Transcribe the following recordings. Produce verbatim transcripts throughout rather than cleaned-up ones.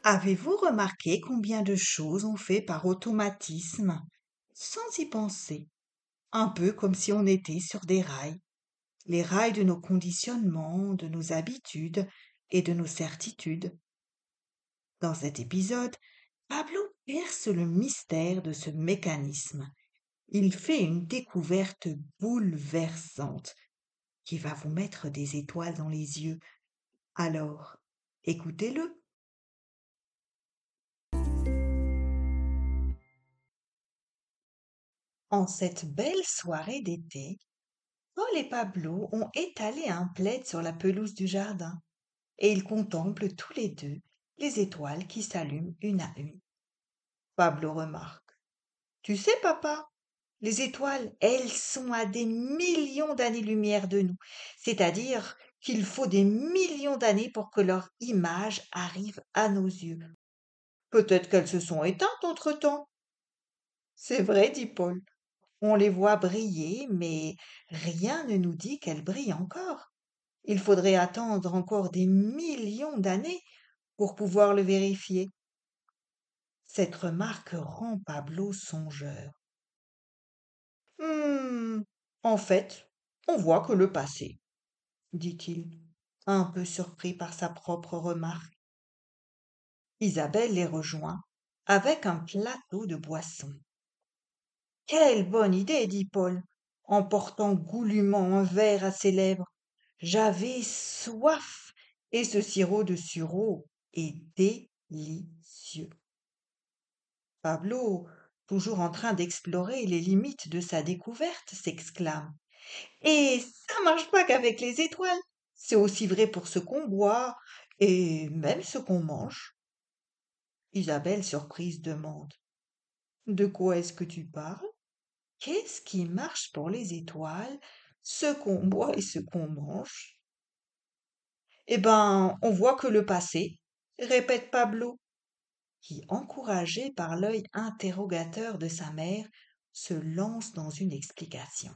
Avez-vous remarqué combien de choses on fait par automatisme, sans y penser, un peu comme si on était sur des rails, les rails de nos conditionnements, de nos habitudes et de nos certitudes? Dans cet épisode, Pablo perce le mystère de ce mécanisme. Il fait une découverte bouleversante qui va vous mettre des étoiles dans les yeux. Alors, écoutez-le. En cette belle soirée d'été, Paul et Pablo ont étalé un plaid sur la pelouse du jardin et ils contemplent tous les deux les étoiles qui s'allument une à une. Pablo remarque. Tu sais, papa, les étoiles, elles sont à des millions d'années-lumière de nous, c'est-à-dire qu'il faut des millions d'années pour que leur image arrive à nos yeux. Peut-être qu'elles se sont éteintes entre-temps. C'est vrai, dit Paul. On les voit briller, mais rien ne nous dit qu'elles brillent encore. Il faudrait attendre encore des millions d'années pour pouvoir le vérifier. Cette remarque rend Pablo songeur. Hum, en fait, on voit que le passé, dit-il, un peu surpris par sa propre remarque. Isabelle les rejoint avec un plateau de boissons. Quelle bonne idée, dit Paul, en portant goulûment un verre à ses lèvres. J'avais soif, et ce sirop de sureau est délicieux. Pablo, toujours en train d'explorer les limites de sa découverte, s'exclame. Et ça marche pas qu'avec les étoiles. C'est aussi vrai pour ce qu'on boit et même ce qu'on mange. Isabelle, surprise, demande. De quoi est-ce que tu parles? Qu'est-ce qui marche pour les étoiles, ce qu'on boit et ce qu'on mange? Eh ben, on voit que le passé, répète Pablo, qui, encouragé par l'œil interrogateur de sa mère, se lance dans une explication.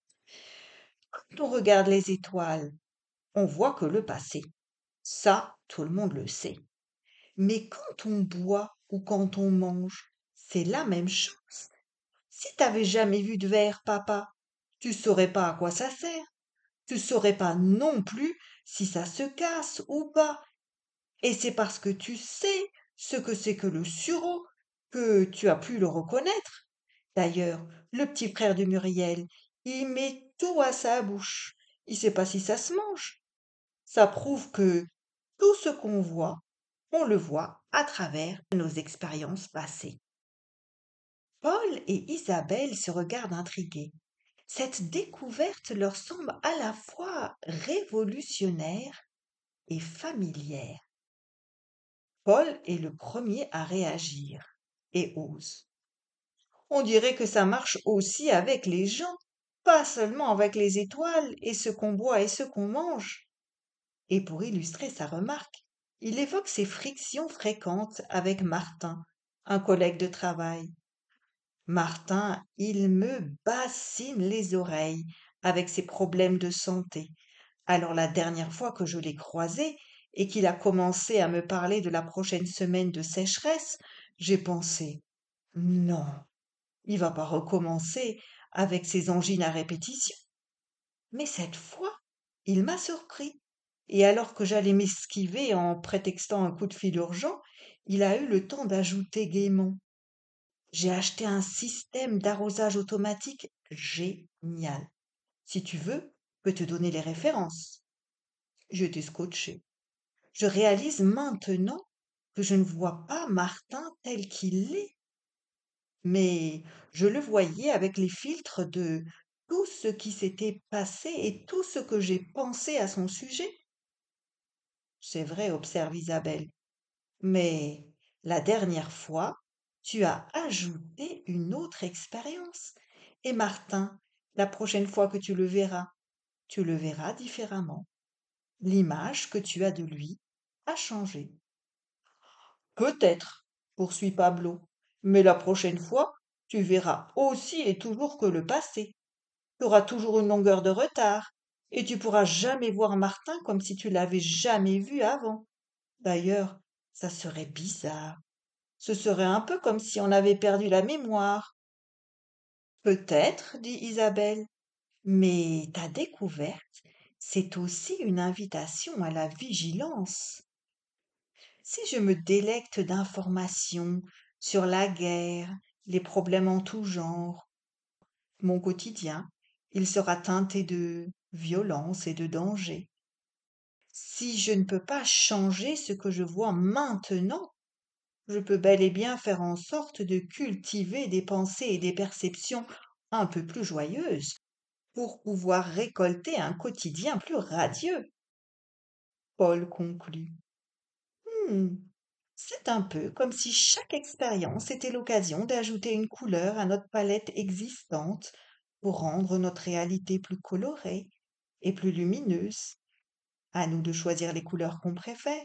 Quand on regarde les étoiles, on voit que le passé. Ça, tout le monde le sait. Mais quand on boit ou quand on mange, c'est la même chose. Si t'avais jamais vu de verre, papa, tu saurais pas à quoi ça sert. Tu saurais pas non plus si ça se casse ou pas. Et c'est parce que tu sais ce que c'est que le sureau que tu as pu le reconnaître. D'ailleurs, le petit frère de Muriel, il met tout à sa bouche. Il sait pas si ça se mange. Ça prouve que tout ce qu'on voit, on le voit à travers nos expériences passées. Paul et Isabelle se regardent intrigués. Cette découverte leur semble à la fois révolutionnaire et familière. Paul est le premier à réagir et ose. On dirait que ça marche aussi avec les gens, pas seulement avec les étoiles et ce qu'on boit et ce qu'on mange. Et pour illustrer sa remarque, il évoque ses frictions fréquentes avec Martin, un collègue de travail. Martin, il me bassine les oreilles avec ses problèmes de santé. Alors la dernière fois que je l'ai croisé et qu'il a commencé à me parler de la prochaine semaine de sécheresse, j'ai pensé non, il va pas recommencer avec ses angines à répétition. Mais cette fois, il m'a surpris. Et alors que j'allais m'esquiver en prétextant un coup de fil urgent, il a eu le temps d'ajouter gaiement. J'ai acheté un système d'arrosage automatique génial. Si tu veux, je peux te donner les références. J'étais scotché. Je réalise maintenant que je ne vois pas Martin tel qu'il est, mais je le voyais avec les filtres de tout ce qui s'était passé et tout ce que j'ai pensé à son sujet. C'est vrai, observe Isabelle, mais la dernière fois, tu as ajouté une autre expérience. Et Martin, la prochaine fois que tu le verras, tu le verras différemment. L'image que tu as de lui a changé. Peut-être, poursuit Pablo, mais la prochaine fois, tu verras aussi et toujours que le passé. Tu auras toujours une longueur de retard, et tu pourras jamais voir Martin comme si tu l'avais jamais vu avant. D'ailleurs, Ça serait bizarre. Ce serait un peu comme si on avait perdu la mémoire. Peut-être, dit Isabelle, mais ta découverte, c'est aussi une invitation à la vigilance. Si je me délecte d'informations sur la guerre, les problèmes en tout genre, mon quotidien, il sera teinté de violence et de danger. Si je ne peux pas changer ce que je vois maintenant, je peux bel et bien faire en sorte de cultiver des pensées et des perceptions un peu plus joyeuses pour pouvoir récolter un quotidien plus radieux. Paul conclut. Hmm, c'est un peu comme si chaque expérience était l'occasion d'ajouter une couleur à notre palette existante pour rendre notre réalité plus colorée et plus lumineuse. À nous de choisir les couleurs qu'on préfère.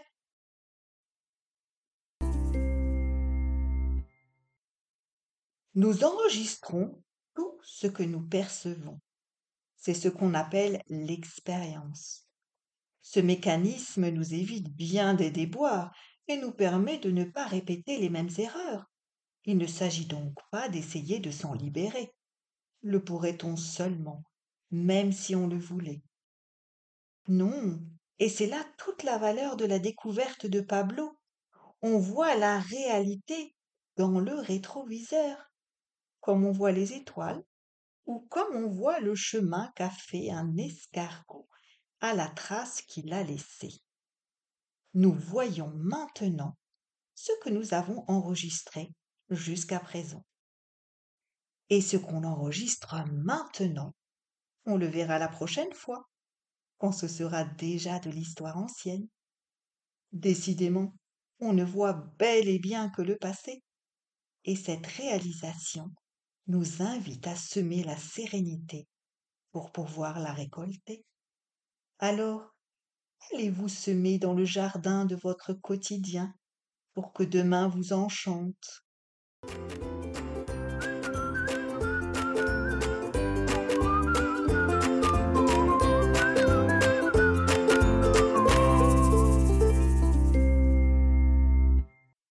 Nous enregistrons tout ce que nous percevons. C'est ce qu'on appelle l'expérience. Ce mécanisme nous évite bien des déboires et nous permet de ne pas répéter les mêmes erreurs. Il ne s'agit donc pas d'essayer de s'en libérer. Le pourrait-on seulement, même si on le voulait? Non, et c'est là toute la valeur de la découverte de Pablo. On voit la réalité dans le rétroviseur, comme on voit les étoiles ou comme on voit le chemin qu'a fait un escargot à la trace qu'il a laissée. Nous voyons maintenant ce que nous avons enregistré jusqu'à présent. Et ce qu'on enregistre maintenant, on le verra la prochaine fois, quand ce sera déjà de l'histoire ancienne. Décidément, on ne voit bel et bien que le passé, et cette réalisation nous invite à semer la sérénité pour pouvoir la récolter. Alors, allez-vous semer dans le jardin de votre quotidien pour que demain vous enchante?